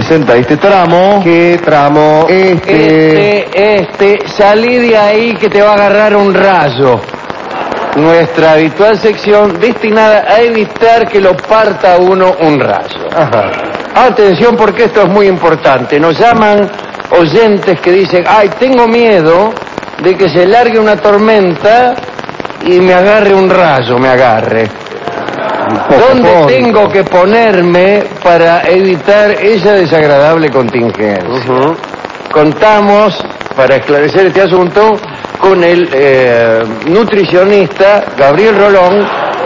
presenta este tramo. ¿Qué tramo? Salí de ahí que te va a agarrar un rayo. Nuestra habitual sección destinada a evitar que lo parta uno un rayo. Ajá. Atención porque esto es muy importante. Nos llaman oyentes que dicen, ay, tengo miedo de que se largue una tormenta y me agarre un rayo, ¿Dónde tengo que ponerme para evitar esa desagradable contingencia? Contamos, para esclarecer este asunto, con el nutricionista Gabriel Rolón,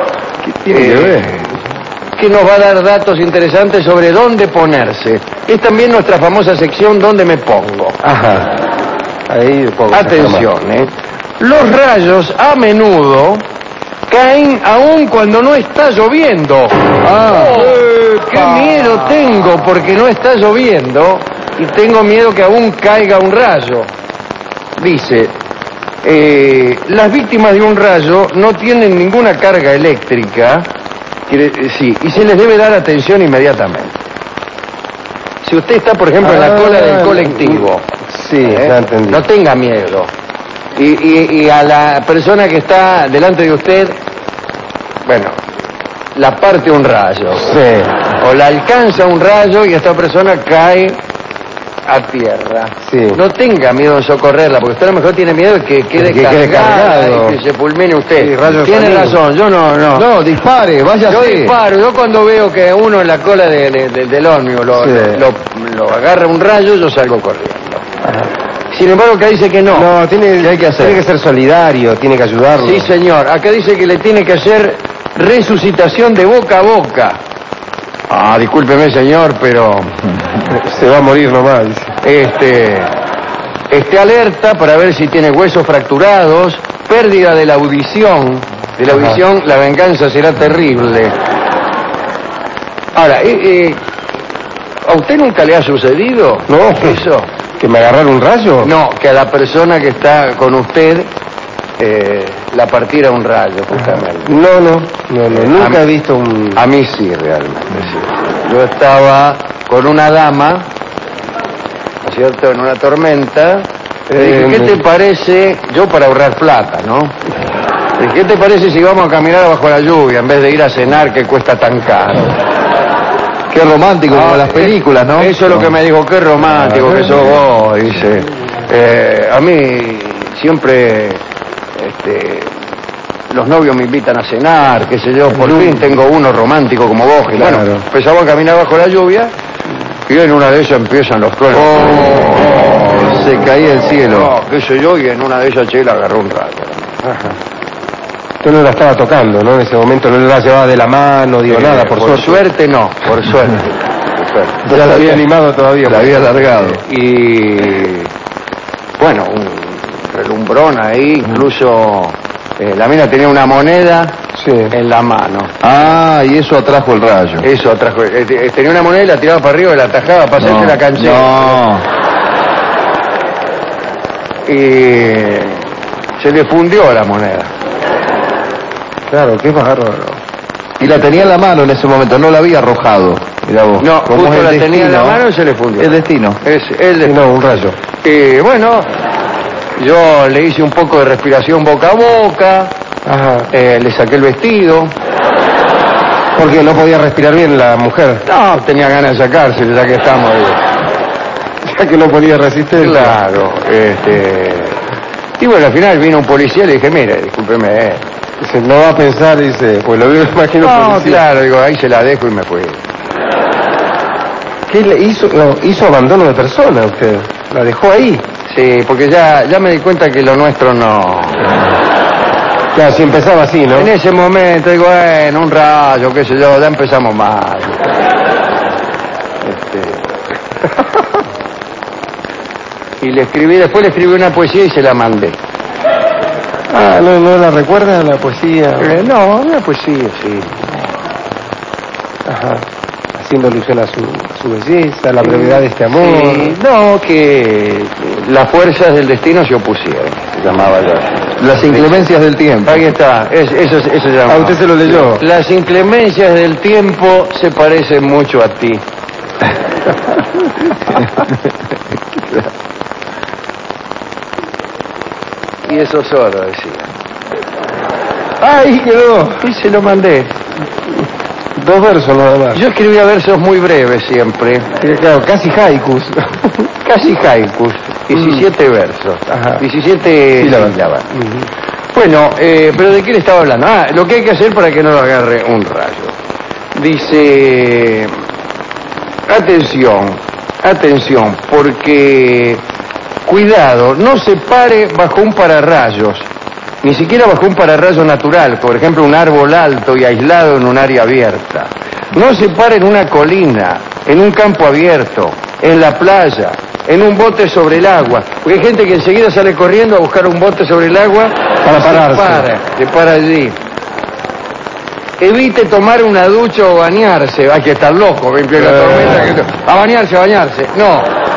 que nos va a dar datos interesantes sobre dónde ponerse. Es también nuestra famosa sección ¿Dónde me pongo? Ajá. Ahí pongo. Atención, Los rayos a menudo caen aún cuando no está lloviendo. ¡Qué miedo tengo porque no está lloviendo y tengo miedo que aún caiga un rayo! Dice, las víctimas de un rayo no tienen ninguna carga eléctrica, y se les debe dar atención inmediatamente. Si usted está, por ejemplo, en la cola del colectivo, ya entendí. no tenga miedo. Y a la persona que está delante de usted, bueno, la parte un rayo. O la alcanza un rayo y esta persona cae a tierra. No tenga miedo de socorrerla, porque usted a lo mejor tiene miedo de que quede cargado y que se fulmine usted. Tiene razón, yo no. No, dispare, váyase. Yo disparo, yo cuando veo que uno en la cola del ómnibus lo agarra un rayo, yo salgo corriendo. Sin embargo, acá dice que no. No, ¿qué hay que hacer? Tiene que ser solidario, tiene que ayudarlo. Sí, señor. Acá dice que le tiene que hacer resucitación de boca a boca. Discúlpeme, señor, pero se va a morir nomás. Esté alerta para ver si tiene huesos fracturados, pérdida de la audición. De la audición, la venganza será terrible. Ahora, ¿a usted nunca le ha sucedido eso? ¿Que me agarraron un rayo? No, que a la persona que está con usted la partiera un rayo, justamente. No, nunca he visto un... A mí sí, realmente, sí. Yo estaba con una dama, ¿no es cierto?, en una tormenta. Le dije, ¿qué te parece? Yo para ahorrar plata, ¿no? Le dije, ¿qué te parece si vamos a caminar bajo la lluvia en vez de ir a cenar que cuesta tan caro? Qué romántico, como las películas, ¿no? Eso es lo que me dijo, qué romántico que sos vos, dice. A mí siempre los novios me invitan a cenar, qué sé yo, por fin tengo uno romántico como vos. Y bueno, empezamos a caminar bajo la lluvia y en una de ellas empiezan los truenos. Se caía el cielo. Qué sé yo, y en una de ellas Chela agarró un rayo. Usted no la estaba tocando, ¿no? En ese momento no la llevaba de la mano, nada, por suerte. Por suerte. Ya la había animado todavía. La había alargado. Y bueno, un relumbrón ahí, incluso la mina tenía una moneda en la mano. Y eso atrajo el rayo. Eso atrajo. Tenía una moneda y la tiraba para arriba y la atajaba para hacerse la canchera. No. Y se le fundió la moneda. Claro, qué bárbaro. Y la tenía en la mano en ese momento, no la había arrojado. Mirá vos. No, como justo es la el tenía en la destino. mano y se le fundió. El destino. Es el destino. No, un rayo. Bueno, yo le hice un poco de respiración boca a boca. Le saqué el vestido. Porque no podía respirar bien la mujer. No, tenía ganas de sacárselo, ya que estamos ahí. Ya que no podía resistir. Claro, y bueno, al final vino un policía y le dije, mire, discúlpeme. Dice, no va a pensar, dice, pues lo veo, imagino policía. Claro, digo, ahí se la dejo y me fui. ¿Qué le hizo? No, hizo abandono de persona usted. La dejó ahí. Sí, porque ya me di cuenta que lo nuestro no... Claro, si empezaba así, ¿no? En ese momento digo, bueno, un rayo, qué sé yo, ya empezamos mal. Y después le escribí una poesía y se la mandé. ¿No la recuerda la poesía? No, una poesía, sí. Haciendo alusión a su belleza, a la brevedad de este amor. Sí. No, que las fuerzas del destino se opusieron, se llamaba yo. Las inclemencias del tiempo. Ahí está, eso se llama. Usted se lo leyó. Las inclemencias del tiempo se parecen mucho a ti. sos sordo, decía. ¡Ay, quedó! Y se lo mandé. 2 versos nada más. Yo escribía versos muy breves siempre. Claro, casi haikus. Casi haikus. 17 versos. Ajá. 17 sílabas. Bueno, pero ¿de qué le estaba hablando? Ah, lo que hay que hacer para que no lo agarre un rayo. Dice, atención, porque, cuidado, no se pare bajo un pararrayos, ni siquiera bajo un pararrayo natural, por ejemplo un árbol alto y aislado en un área abierta. No se pare en una colina, en un campo abierto, en la playa, en un bote sobre el agua, porque hay gente que enseguida sale corriendo a buscar un bote sobre el agua para pararse. Se para allí. Evite tomar una ducha o bañarse. Hay que estar loco, ven que la tormenta. A bañarse. No.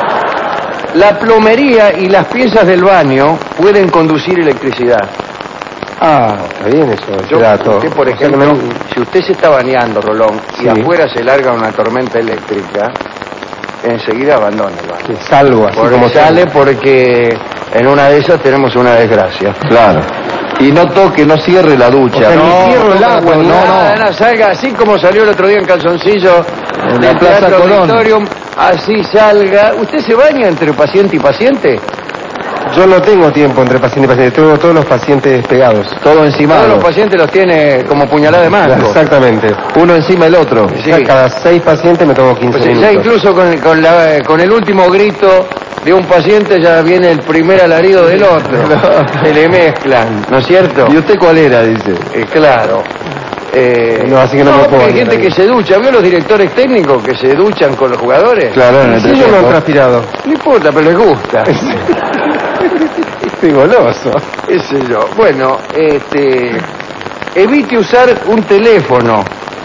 La plomería y las piezas del baño pueden conducir electricidad. Ah, está bien eso. Usted, por ejemplo, si usted se está bañando, Rolón, y afuera se larga una tormenta eléctrica, enseguida abandona el baño. Salgo así como sale porque en una de esas tenemos una desgracia. Claro. Y no toque, no cierre la ducha. O sea, no, ni cierro el agua, no, salga así como salió el otro día en calzoncillo en del la Plaza Teatro Colón. Auditorium, así salga. ¿Usted se baña entre paciente y paciente? Yo no tengo tiempo entre paciente y paciente, tengo todos los pacientes pegados. Todo encima. Todos los pacientes los tiene como puñalada de mango. Exactamente. Uno encima del otro. Sí. Cada 6 pacientes me tomo 15 Pues minutos. ya incluso con el último grito de un paciente ya viene el primer alarido del otro. Se le mezclan, ¿no es cierto? ¿Y usted cuál era? Dice. Claro. No, así que no me puedo hay bañar gente ahí. que se ducha. ¿Vio los directores técnicos que se duchan con los jugadores? Claro, en el Sí, yo no han transpirado. No importa, pero les gusta. Estoy goloso. ¿Qué sé yo? Bueno, evite usar un teléfono.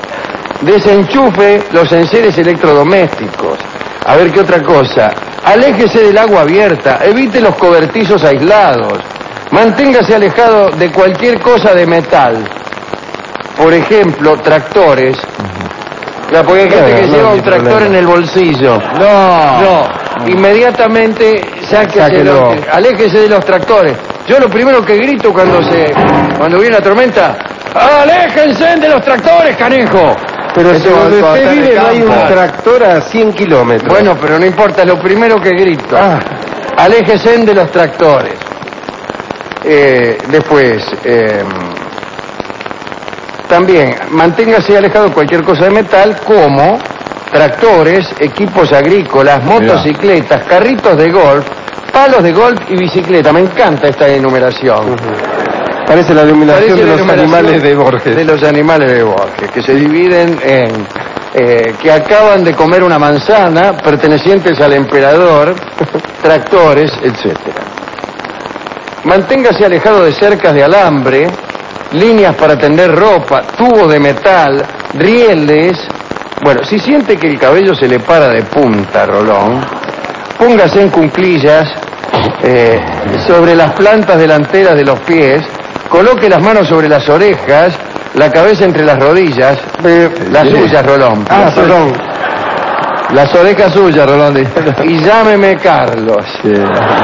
Desenchufe los enseres electrodomésticos. A ver qué otra cosa. Aléjese del agua abierta. Evite los cobertizos aislados. Manténgase alejado de cualquier cosa de metal. Por ejemplo, tractores. Ya, porque hay gente que lleva un tractor en el bolsillo. No. Inmediatamente sáqueselo. Aléjese de los tractores. Yo lo primero que grito cuando viene la tormenta, ¡aléjense de los tractores, canejo! Pero si donde cuando usted está en el vive no hay un campo. tractor a 100 kilómetros. Bueno, pero no importa, es lo primero que grito. Aléjese de los tractores. Después, también, manténgase alejado de cualquier cosa de metal, como tractores, equipos agrícolas, motocicletas, carritos de golf, palos de golf y bicicleta. Me encanta esta enumeración. Parece la iluminación Parece de la los enumeración animales de Borges. De los animales de Borges, que se dividen en que acaban de comer una manzana, pertenecientes al emperador, tractores, etc. Manténgase alejado de cercas de alambre, líneas para tender ropa, tubos de metal, rieles. Bueno, si siente que el cabello se le para de punta, Rolón, póngase en cuclillas sobre las plantas delanteras de los pies, coloque las manos sobre las orejas, la cabeza entre las rodillas, las suyas, Rolón. Perdón. Las orejas suyas, Rolón. Y llámeme Carlos. Sí.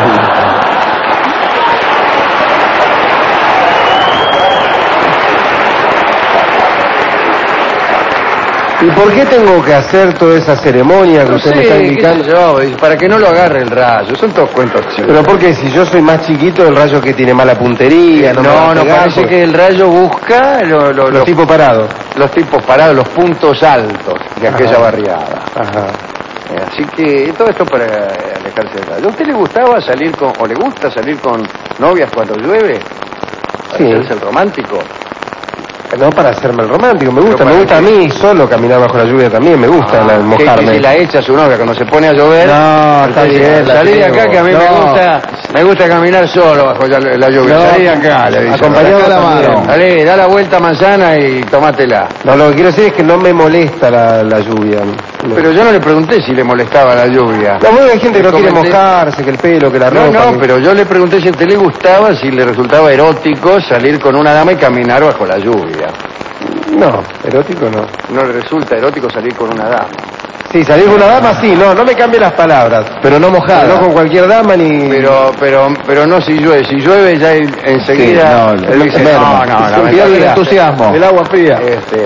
¿Y por qué tengo que hacer toda esa ceremonia que No usted sé, me está qué indicando? sé yo, para que no lo agarre el rayo. Son todos cuentos chicos. Pero porque si yo soy más chiquito, el rayo que tiene mala puntería, no me va a No, pegar, parece porque- que el rayo busca los tipos parados. los tipos parados, los puntos altos de aquella Ajá. barriada. Ajá. Así que todo esto para alejarse del rayo. ¿A usted le gustaba salir con, o le gusta salir con novias cuando llueve? ¿Para Sí. hacerse el romántico? No para hacerme el romántico, me gusta, Pero me gusta para a qué. mí solo caminar bajo la lluvia también, me gusta Que mojarme. si la echa su novia cuando se pone a llover. No, está usted dice, bien, la salí de tengo. acá que a mí No. me gusta caminar solo bajo la lluvia. No, Salí de acá, le dice. acompañado Sacá la también. mano. Salí, da la vuelta a manzana y tomátela. No, lo que quiero decir es que no me molesta la lluvia. Pero yo no le pregunté si le molestaba la lluvia. No, bueno, hay gente que no quiere Comenté- mojarse, que el pelo, que la No, ropa. no, que- pero yo le pregunté si a usted le gustaba, si le resultaba erótico salir con una dama y caminar bajo la lluvia. No, erótico no. No le resulta erótico salir con una dama. Sí, salir con una dama, sí, no me cambie las palabras. Pero no mojada. No con cualquier dama ni... Pero no si llueve ya enseguida... Sí, él dice, no, pierde el entusiasmo. El agua fría.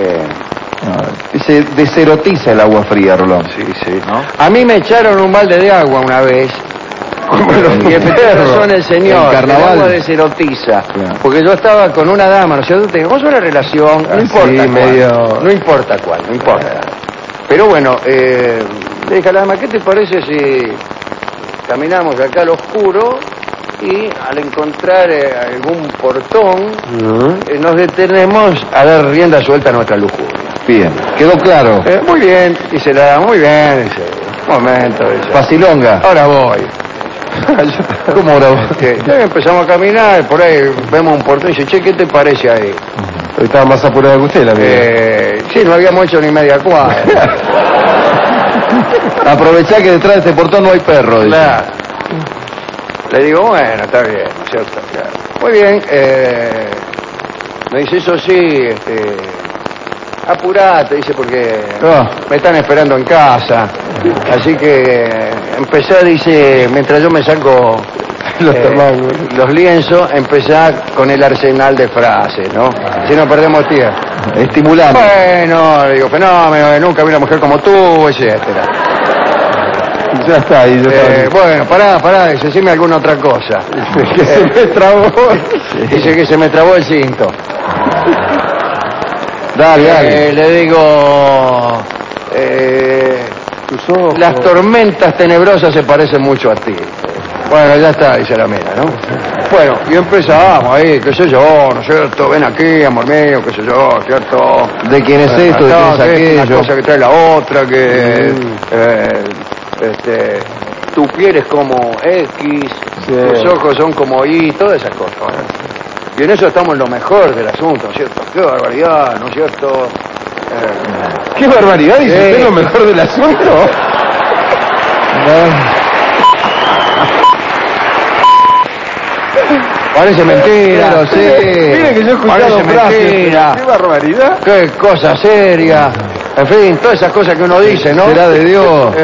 Se deserotiza el agua fría, Rolón. Sí. ¿No? A mí me echaron un balde de agua una vez. Y efectivamente son el señor, el carnaval. El agua deserotiza. Claro. Porque yo estaba con una dama, ¿no es cierto? Teníamos una relación, no importa cuál. No importa cuál, no importa. Pero bueno, le dije a la dama, ¿qué te parece si caminamos acá al oscuro y al encontrar algún portón nos detenemos a dar rienda suelta a nuestra lujuria? Bien, quedó claro. Muy bien, dice la dama, muy bien, dice, un momento, dice. Facilonga. Ahora voy. ¿Cómo ahora voy? Empezamos a caminar, por ahí vemos un portón y dice, che, ¿qué te parece ahí? Hoy estaba más apurado que usted, la vida. Sí, no habíamos hecho ni media cuadra. Aprovechá que detrás de este portón no hay perro. Claro. Le digo, bueno, está bien, ¿cierto? Claro. Muy bien, me dice, eso sí, apurate, dice, porque me están esperando en casa. Así que empezá, dice, mientras yo me saco los lienzos, empezá con el arsenal de frases, ¿no? Si no perdemos tiempo. Estimulando. Bueno, le digo, fenómeno, nunca vi una mujer como tú, etcétera. Ya está ahí, bueno, pará, dice, decime alguna otra cosa. Que se me trabó. Dice que se me trabó el cinto. Dale. Le digo, las tormentas tenebrosas se parecen mucho a ti. Bueno, ya está, dice la mina, ¿no? Bueno, y empezamos ahí, qué sé yo, ¿no es cierto? Ven aquí, amor mío, qué sé yo, ¿cierto? ¿De quién es esto? ¿De quién es aquello? Una cosa que trae la otra, que... tu piel es como X, tus ojos son como Y, todas esas cosas. Y en eso estamos en lo mejor del asunto, ¿no es cierto? ¡Qué barbaridad!, ¿no es cierto? ¡Qué barbaridad! ¿Dice usted lo mejor del asunto? Parece mentira, pero sí. Mire que yo he escuchado frases. ¡Qué barbaridad! ¡Qué cosa seria! En fin, todas esas cosas que uno dice, ¿no? Será de Dios.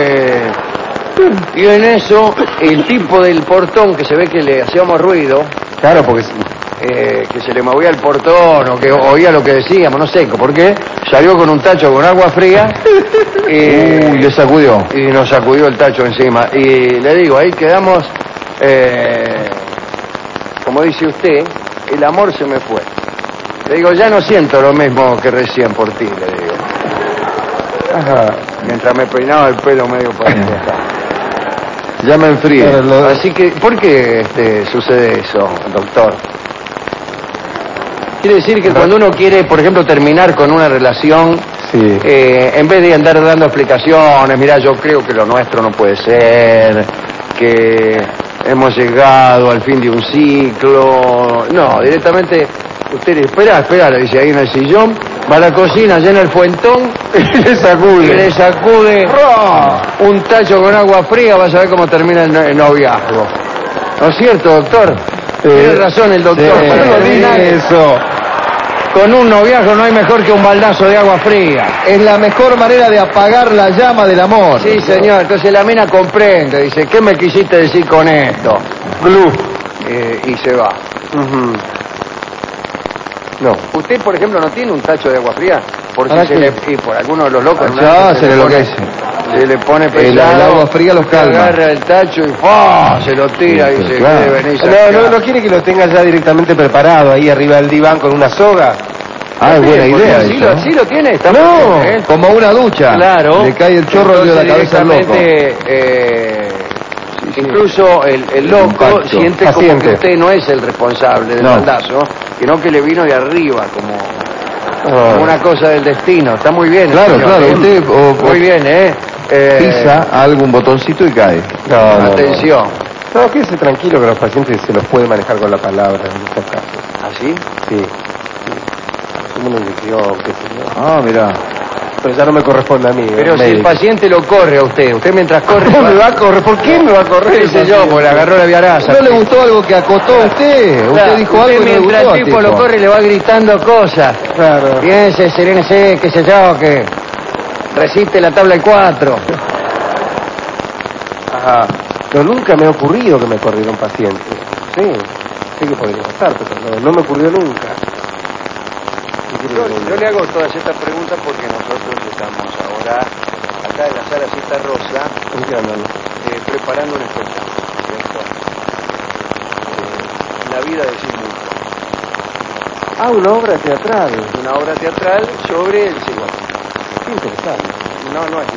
Y en eso, el tipo del portón, que se ve que le hacíamos ruido, claro, porque que se le movía el portón o que oía lo que decíamos, no sé por qué, salió con un tacho con agua fría y le sacudió. Y nos sacudió el tacho encima. Y le digo, ahí quedamos, como dice usted, el amor se me fue. Le digo, ya no siento lo mismo que recién por ti, le digo. Ajá. Mientras me peinaba el pelo medio para acá. Ya me enfríe. Así que, ¿por qué sucede eso, doctor? Quiere decir que cuando uno quiere, por ejemplo, terminar con una relación, sí. En vez de andar dando explicaciones, mira, yo creo que lo nuestro no puede ser, que hemos llegado al fin de un ciclo, no, directamente usted espera, le dice ahí en el sillón, va a la cocina, llena el fuentón y le sacude un tacho con agua fría, vas a ver cómo termina el noviazgo. ¿No es cierto, doctor? Tiene razón el doctor, pero no dice eso. Con un noviazgo no hay mejor que un baldazo de agua fría. Es la mejor manera de apagar la llama del amor. Sí, señor. Entonces la mina comprende, dice, ¿qué me quisiste decir con esto? Glue. Y se va. No. ¿Usted, por ejemplo, no tiene un tacho de agua fría? Por si y por alguno de los locos. Ya se le enloquece. Se le pone pesado. El agua fría los calma. Agarra el tacho y se lo tira y se claro. No quiere que lo tenga ya directamente preparado ahí arriba del diván con una soga. Ah, es buena idea. Sí lo tiene. Está no, bien, como una ducha. Claro. Le cae el chorro de la cabeza al loco. Incluso el loco siente como que usted no es el responsable del baldazo, sino que le vino de arriba, como una cosa del destino. Está muy bien. Claro, señor, claro. Usted muy bien, pisa algún botoncito y cae. Atención. No, quédese tranquilo que los pacientes se los puede manejar con la palabra en estos casos. ¿Así? Sí. Como una inyección, qué sé yo. Ah, mirá. Pero ya no me corresponde a mí. Pero si el paciente lo corre a usted mientras corre... ¿Cómo me va a correr? ¿Por qué me va a correr? ¿Qué sé yo? Porque le agarró la viaraza. ¿No le gustó algo que acotó a usted? Usted dijo algo y no le gustó mientras el tipo lo corre le va gritando cosas. Claro. Piense, serénese, qué sé yo, que... Resiste la tabla del 4. Ajá. Pero nunca me ha ocurrido que me corrieron paciente. Sí, sé que podría pasar, pero no me ocurrió nunca. Yo le hago todas estas preguntas porque nosotros estamos ahora acá en la sala Cita Rosa preparando un espectáculo. La vida de Sigmund. Una obra teatral. Una obra teatral sobre el psicoanálisis. Qué interesante. No es.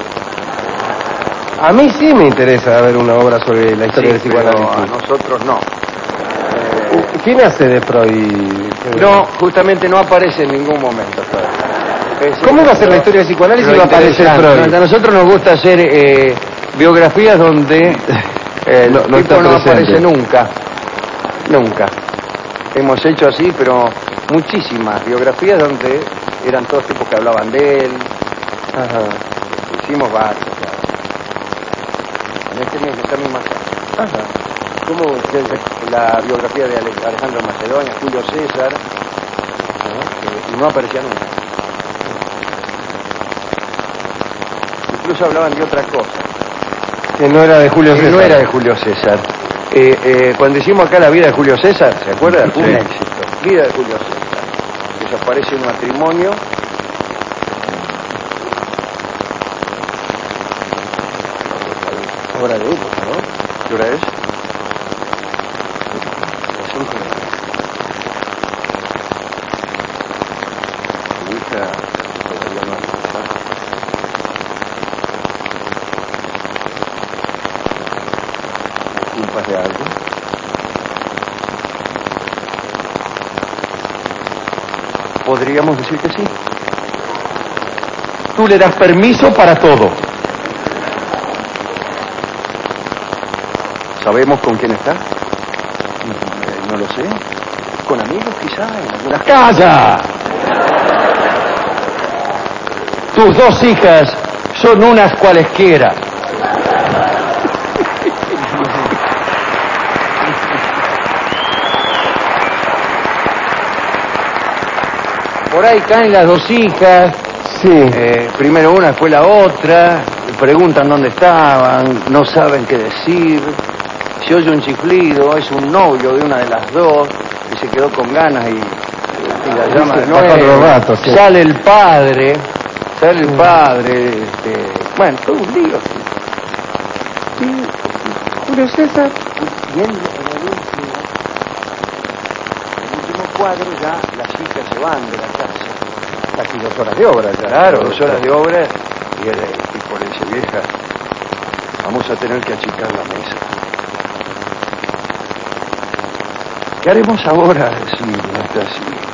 A mí sí me interesa ver una obra sobre la historia del psicoanálisis. A nosotros no. ¿Quién hace de Freud? No, justamente no aparece en ningún momento Freud. ¿Cómo va a ser la historia del psicoanálisis si no aparece Freud? A nosotros nos gusta hacer biografías donde el tipo no aparece nunca. Nunca. Hemos hecho así, pero muchísimas biografías donde eran todos tipos que hablaban de él. Ajá. Hicimos varios. En esta misma casa. Ajá. Como la biografía de Alejandro Macedonia, Julio César, y no aparecía nunca. Incluso hablaban de otra cosa. Que no era de Julio César. No era de Julio César. Cuando hicimos acá la vida de Julio César, ¿se acuerdan? Fue un éxito. Vida de Julio César. Eso aparece en un matrimonio. Hora de época, ¿no? ¿Qué hora es? ¿De algo? Podríamos decir que sí. Tú le das permiso para todo. ¿Sabemos con quién está? No lo sé. ¿Con amigos quizá? ¿En alguna casa? Tus dos hijas son unas cualesquiera. Por ahí caen las dos hijas. Sí. Primero una, después la otra. Preguntan dónde estaban, no saben qué decir. Se oye un chiflido, es un novio de una de las dos y se quedó con ganas y la llama de nuevo. Sí. Sale el padre. Bueno, todo un lío. Sí. Julio César. Y en el último cuadro ya las chicas se van de la casa. Casi 2 horas de obra ya. Claro, 2 horas de obra y el tipo le dice, vieja, vamos a tener que achicar la mesa. ¿Qué haremos ahora? Sí, nuestras hijas.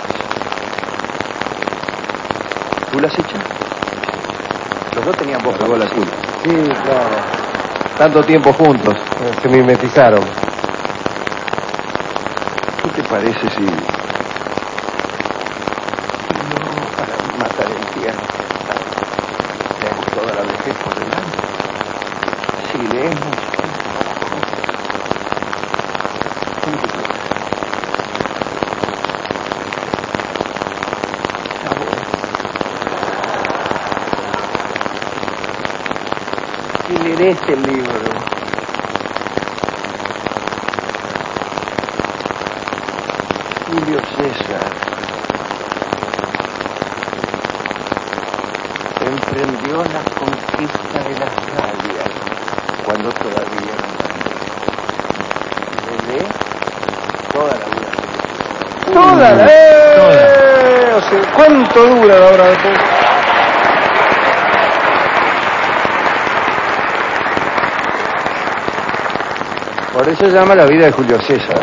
¿Tú las echas? Los dos tenían voz. Pagó la culpa. Sí, claro. Tanto tiempo juntos. Se mimetizaron. ¿Qué te parece si... para matar el tiempo, tenemos toda la vejez por delante? Si leemos... Y leeré este libro. Julio César emprendió la conquista de las Galias cuando todavía lee toda la vida. ¡Toda la... O sea, ¿cuánto dura la obra de Julio? Por eso se llama la vida de Julio César.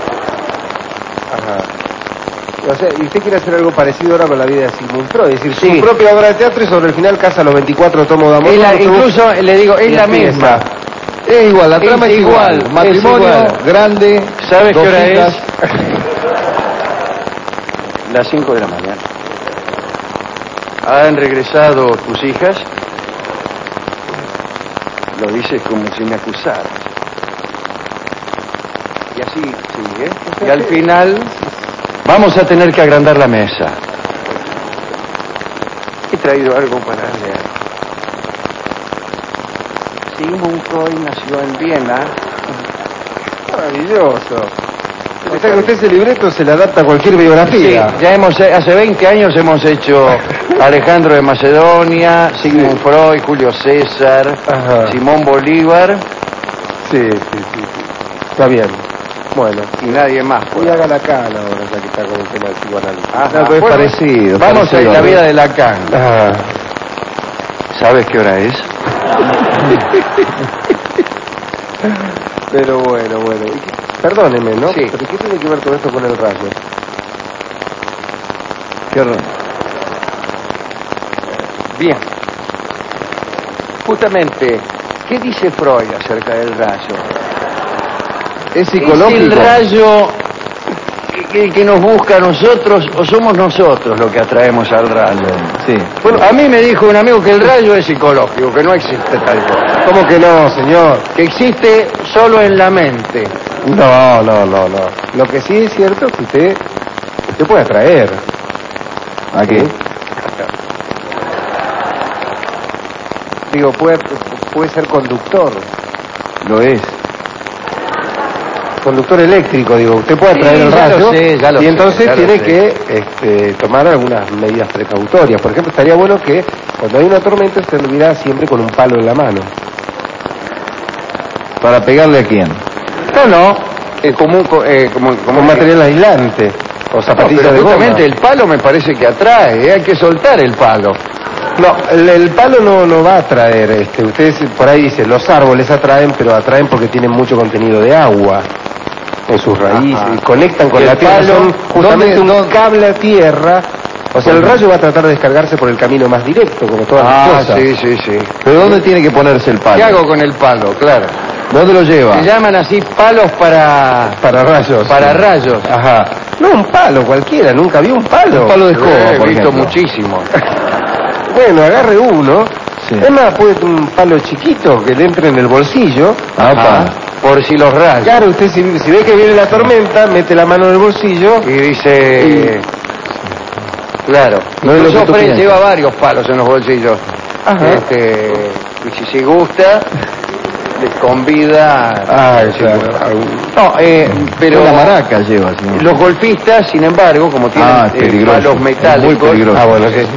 Ajá. O sea, ¿y usted quiere hacer algo parecido ahora con la vida de Sigmund Freud? Es decir, Sí. su propia obra de teatro y sobre el final casa los 24 tomos de amor. Incluso, le digo, es la misma. Es igual, la trama es igual. es Matrimonio, igual. grande. ¿Sabes dos qué hora hijas. es? Las 5 de la mañana. ¿Han regresado tus hijas? Lo dices como si me acusaras. Y así sigue. Y al final vamos a tener que agrandar la mesa. He traído algo para leer. Sigmund Freud nació en Viena. Maravilloso. O sea que usted ese libreto se le adapta a cualquier biografía. Sí, ya hace 20 años hemos hecho Alejandro de Macedonia, Sigmund Freud, Julio César, Simón Bolívar. Sí. Está bien. Bueno. Y nadie más. Y haga Lacan ahora, ya que está con el tema del psicoanálisis. No, es parecido. Vamos a la vida de Lacan. Ah. ¿Sabes qué hora es? Pero bueno. Perdóneme, ¿no? Sí. ¿Pero qué tiene que ver todo esto con el rayo? Bien. Justamente, ¿qué dice Freud acerca del rayo? Es psicológico. ¿Es el rayo que nos busca a nosotros o somos nosotros los que atraemos al rayo? Sí. Bueno, a mí me dijo un amigo que el rayo es psicológico, que no existe tal cosa. ¿Cómo que no, señor? Que existe solo en la mente. No. Lo que sí es cierto es que usted puede atraer. ¿A qué? Digo, puede ser conductor. Lo es. Conductor eléctrico, digo, usted puede atraer el rayo y entonces tiene que tomar algunas medidas precautorias. Por ejemplo, estaría bueno que cuando hay una tormenta usted anduviera siempre con un palo en la mano. ¿Para pegarle a quién? No. Como material aislante o zapatillas de goma. Justamente el palo me parece que atrae, hay que soltar el palo. No, el palo no va a atraer. Ustedes por ahí dicen, los árboles atraen, pero atraen porque tienen mucho contenido de agua en sus raíces y conectan con la tierra. Son justamente un cable a tierra. O sea, el rayo va a tratar de descargarse por el camino más directo, como todas las cosas. Sí. ¿Pero dónde tiene que ponerse el palo? ¿Qué hago con el palo? Claro. ¿Dónde lo lleva? Se llaman así palos para rayos. Para rayos. Ajá. No, un palo cualquiera, nunca vi un palo. Un palo de escoba, He por visto ejemplo. muchísimo. Bueno, agarre uno. Sí. Es más, puede un palo chiquito que le entre en el bolsillo. Por si los rayos. Claro, usted si ve que viene la tormenta, mete la mano en el bolsillo Y dice... Claro. No es lo que Incluso tú Fred piensas. lleva varios palos en los bolsillos. Ajá. Y si gusta, les convida... No, pero... La maraca lleva, señor. Los golfistas, sin embargo, como tienen peligroso. palos metálicos... Es muy peligroso. bueno, sí.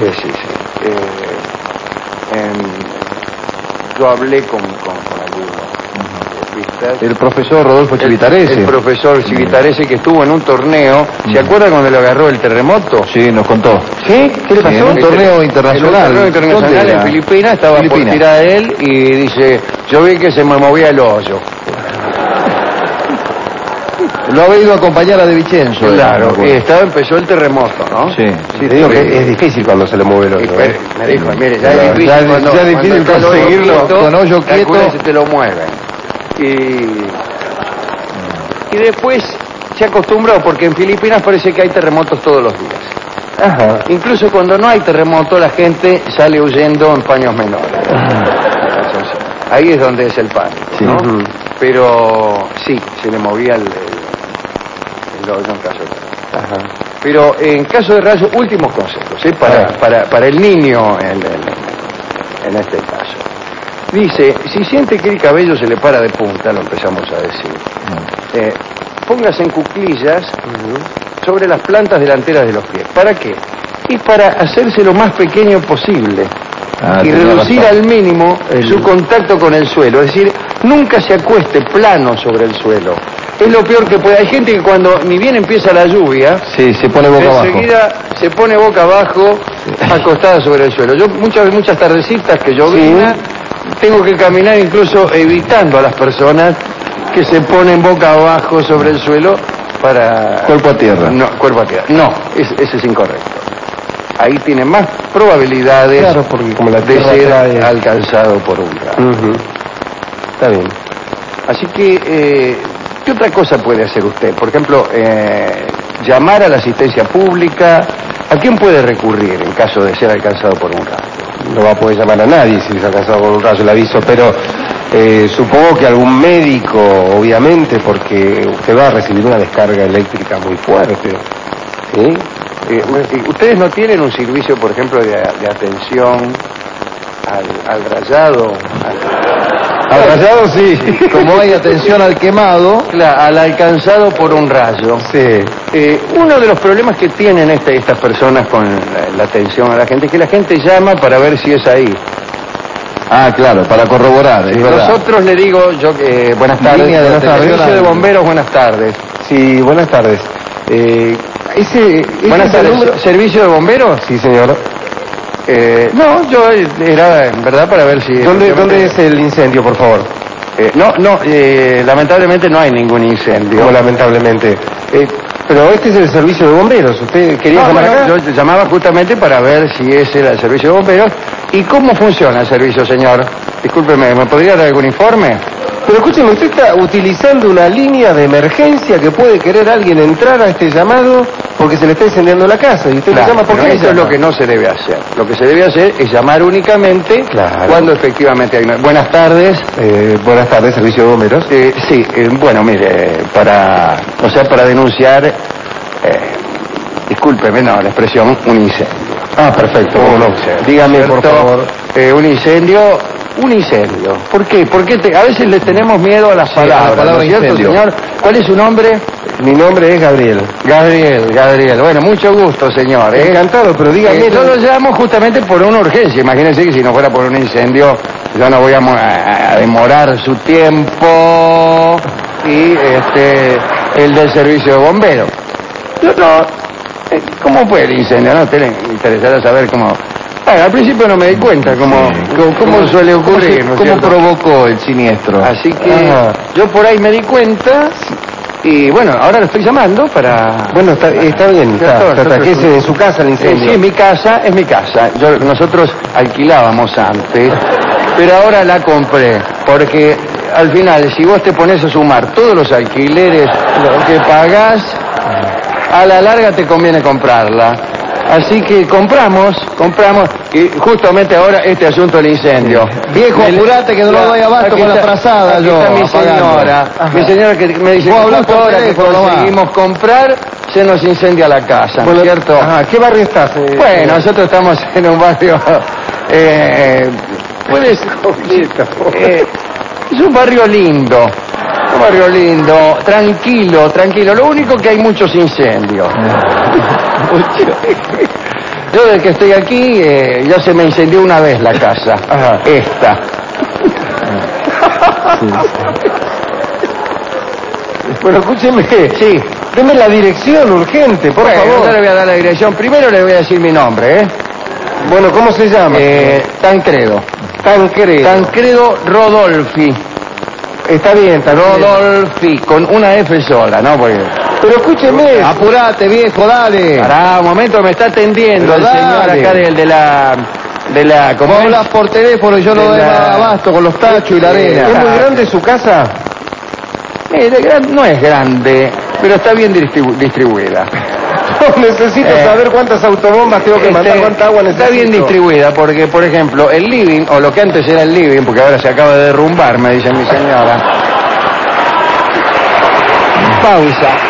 Yo hablé con algunos golfistas. El profesor Rodolfo Chivitarese. El profesor Chivitarese que estuvo en un torneo. ¿Se acuerda cuando le agarró el terremoto? Sí, nos contó. ¿Sí? ¿Qué le pasó? En un torneo internacional. En un torneo internacional ¿Dónde en era? Filipinas, estaba por tirar él y dice, yo vi que se me movía el hoyo. Lo ha ido a acompañar a De Vicenzo. Claro, empezó el terremoto, ¿no? Sí. Te digo que es difícil cuando se le mueve el hoyo. Me dijo, mire, ya es difícil ya cuando es difícil está el hoyo conseguirlo quieto, con hoyo calcula quieto. si te lo mueven. Y después se acostumbró, porque en Filipinas parece que hay terremotos todos los días. Ajá. Incluso cuando no hay terremoto, la gente sale huyendo en paños menores. Entonces, ahí es donde es el pánico, Sí. ¿no? Ujú. Pero sí, se le movía el hoyo en caso de... Ajá. Pero en caso de rayo, últimos consejos, ¿sí? Para el niño en este caso. Dice, si siente que el cabello se le para de punta, lo empezamos a decir, póngase en cuclillas sobre las plantas delanteras de los pies. ¿Para qué? Y para hacerse lo más pequeño posible y reducir al mínimo su contacto con el suelo. Es decir, nunca se acueste plano sobre el suelo. Es lo peor que puede. Hay gente que cuando ni bien empieza la lluvia, Sí, se pone boca abajo. enseguida se pone boca abajo, acostada sobre el suelo. Yo muchas tardecitas que llovía, tengo que caminar incluso evitando a las personas que se ponen boca abajo sobre el suelo para... Cuerpo a tierra. No, cuerpo a tierra. No, ese es incorrecto. Ahí tiene más probabilidades Claro, porque como la de tierra ser trae... alcanzado por un rayo. Está bien. Así que, ¿qué otra cosa puede hacer usted? Por ejemplo, llamar a la asistencia pública. ¿A quién puede recurrir en caso de ser alcanzado por un rayo? No va a poder llamar a nadie si es alcanzado por un rayo, le aviso, pero supongo que algún médico, obviamente, porque usted va a recibir una descarga eléctrica muy fuerte, ¿sí? ¿Ustedes no tienen un servicio, por ejemplo, de atención al rayado? Al rayado sí. Como hay atención al quemado. Al alcanzado por un rayo. Sí. Uno de los problemas que tienen estas personas con la atención a la gente es que la gente llama para ver si es ahí. Ah, claro, para corroborar. Es verdad. Nosotros le digo, buenas tardes. Línea de Buenas tardes. atención Servicio de al- bomberos, buenas tardes. Sí, buenas tardes. Buenas tardes. ¿Servicio de bomberos? Sí, señor. No, yo era en verdad para ver si... ¿Dónde es el incendio, por favor? Lamentablemente no hay ningún incendio. Como lamentablemente. Pero este es el servicio de bomberos. ¿Usted quería llamar acá? Yo llamaba justamente para ver si ese era el servicio de bomberos. ¿Y cómo funciona el servicio, señor? Discúlpeme, ¿me podría dar algún informe? Pero escúcheme, usted está utilizando una línea de emergencia que puede querer alguien entrar a este llamado porque se le está incendiando la casa y usted le llama porque porque eso es lo que no se debe hacer. Lo que se debe hacer es llamar únicamente cuando efectivamente hay una... Buenas tardes. Buenas tardes, servicio de bomberos. Sí, bueno, mire, para denunciar, discúlpeme, no, la expresión, un incendio. Ah, perfecto, cómo no. Dígame, por favor. Un incendio. ¿Por qué? Porque a veces le tenemos miedo a las palabras, a la palabra ¿no es cierto, incendio. señor? ¿Cuál es su nombre? Mi nombre es Gabriel. Gabriel. Bueno, mucho gusto, señor. Encantado, pero dígame... Yo lo llamo justamente por una urgencia. Imagínense que si no fuera por un incendio, yo no voy a demorar su tiempo y el del servicio de bomberos. Yo no... ¿Cómo fue el incendio? ¿No? ¿Te interesará saber cómo...? Bueno, al principio no me di cuenta cómo suele ocurrir. ¿Cómo provocó el siniestro? Así que yo por ahí me di cuenta y bueno, ahora lo estoy llamando para... Bueno, está bien, que es en su casa el incendio. Sí, mi casa es mi casa. Nosotros alquilábamos antes, pero ahora la compré, porque al final, si vos te pones a sumar todos los alquileres, lo que pagás, a la larga te conviene comprarla. Así que compramos, y justamente ahora este asunto del incendio. Viejo, apurate que no lo vaya abasto con la frazada. Aquí Yo, está apagando. mi señora que me dice, Vos hablás justo por ahora que teléfono nomás. conseguimos comprar, se nos incendia la casa, ¿no es cierto? Ajá, ¿qué barrio estás? Bueno, nosotros estamos en un barrio, es un barrio lindo. Un barrio lindo, tranquilo. Lo único que hay muchos incendios. Yo desde que estoy aquí, ya se me incendió una vez la casa. Ajá. Esta. Pero escúcheme, Sí. deme la dirección urgente, por Bueno, favor. yo le voy a dar la dirección. Primero le voy a decir mi nombre, Bueno, ¿cómo se llama? Tancredo. Tancredo Rodolfi. Está bien, Rodolfi, con una F sola, ¿no? Porque... Pero escúcheme. Apurate, viejo, dale. Pará, un momento, me está atendiendo el Pero señor dale. acá de la ¿cómo Vos es? hablas por teléfono y yo no De doy la- abasto con los tachos y la arena. ¿Es muy grande su casa? No es grande, pero está bien distribuida. Necesito saber cuántas autobombas tengo que mandar, cuánta agua necesito. Está bien distribuida porque, por ejemplo, el living, o lo que antes era el living, porque ahora se acaba de derrumbar, me dice mi señora. Pausa.